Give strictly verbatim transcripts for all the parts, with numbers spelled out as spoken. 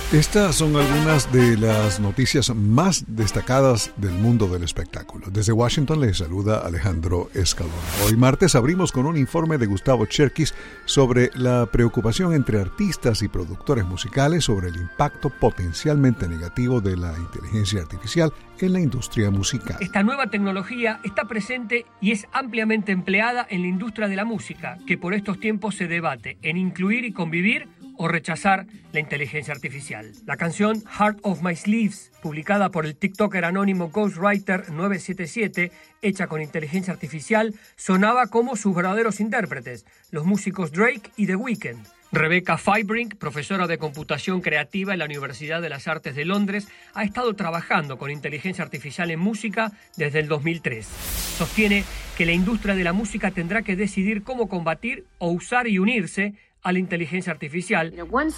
Estas son algunas de las noticias más destacadas del mundo del espectáculo. Desde Washington les saluda Alejandro Escalón. Hoy martes abrimos con un informe de Gustavo Cherkis sobre la preocupación entre artistas y productores musicales sobre el impacto potencialmente negativo de la inteligencia artificial en la industria musical. Esta nueva tecnología está presente y es ampliamente empleada en la industria de la música, que por estos tiempos se debate en incluir y convivir o rechazar la inteligencia artificial. La canción Heart of My Sleeves, publicada por el TikToker anónimo Ghostwriter nueve siete siete, hecha con inteligencia artificial, sonaba como sus verdaderos intérpretes, los músicos Drake y The Weeknd. Rebecca Fibrink, profesora de computación creativa en la Universidad de las Artes de Londres, ha estado trabajando con inteligencia artificial en música desde el dos mil tres. Sostiene que la industria de la música tendrá que decidir cómo combatir o usar y unirse a la inteligencia artificial.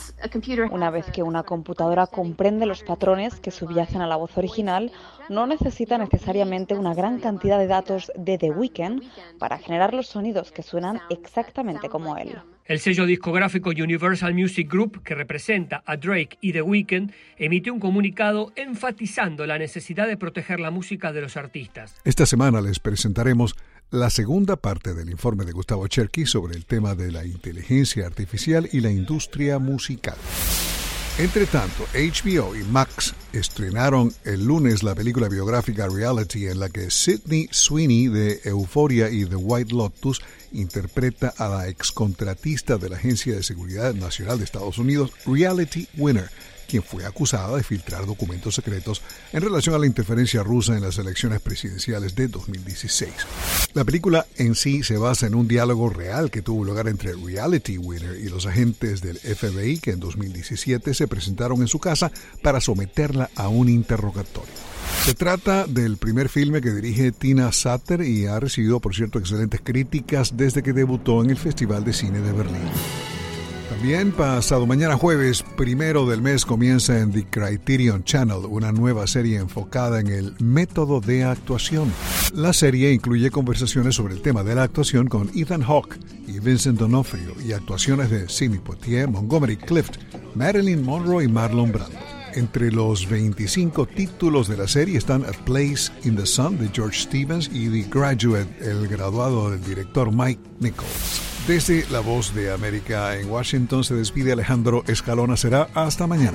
Una vez que una computadora comprende los patrones que subyacen a la voz original, no necesita necesariamente una gran cantidad de datos de The Weeknd para generar los sonidos que suenan exactamente como él. El sello discográfico Universal Music Group, que representa a Drake y The Weeknd, emitió un comunicado enfatizando la necesidad de proteger la música de los artistas. Esta semana les presentaremos la segunda parte del informe de Gustavo Cherkis sobre el tema de la inteligencia artificial y la industria musical. Entre tanto, H B O y Max estrenaron el lunes la película biográfica Reality, en la que Sydney Sweeney de Euphoria y The White Lotus interpreta a la excontratista de la Agencia de Seguridad Nacional de Estados Unidos, Reality Winner, quien fue acusada de filtrar documentos secretos en relación a la interferencia rusa en las elecciones presidenciales de dos mil dieciséis. La película en sí se basa en un diálogo real que tuvo lugar entre Reality Winner y los agentes del F B I que en dos mil diecisiete se presentaron en su casa para someterla a un interrogatorio. Se trata del primer filme que dirige Tina Satter y ha recibido, por cierto, excelentes críticas desde que debutó en el Festival de Cine de Berlín. También pasado mañana jueves, primero del mes, comienza en The Criterion Channel una nueva serie enfocada en el método de actuación. La serie incluye conversaciones sobre el tema de la actuación con Ethan Hawke y Vincent D'Onofrio y actuaciones de Sidney Poitier, Montgomery Clift, Marilyn Monroe y Marlon Brando. Entre los veinticinco títulos de la serie están A Place in the Sun de George Stevens y The Graduate, el graduado del director Mike Nichols. Desde La Voz de América en Washington se despide Alejandro Escalona. Será hasta mañana.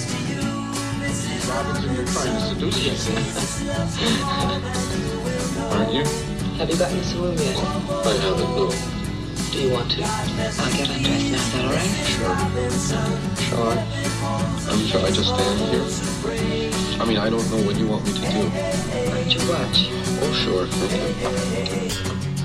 Aren't you? Have you gotten this room yet? I haven't, no. Do you want to? I'll get undressed now, is that all right? Sure. Sure. Um, shall I just stand here? I mean, I don't know what you want me to do. Why don't you watch? Oh, sure. Okay.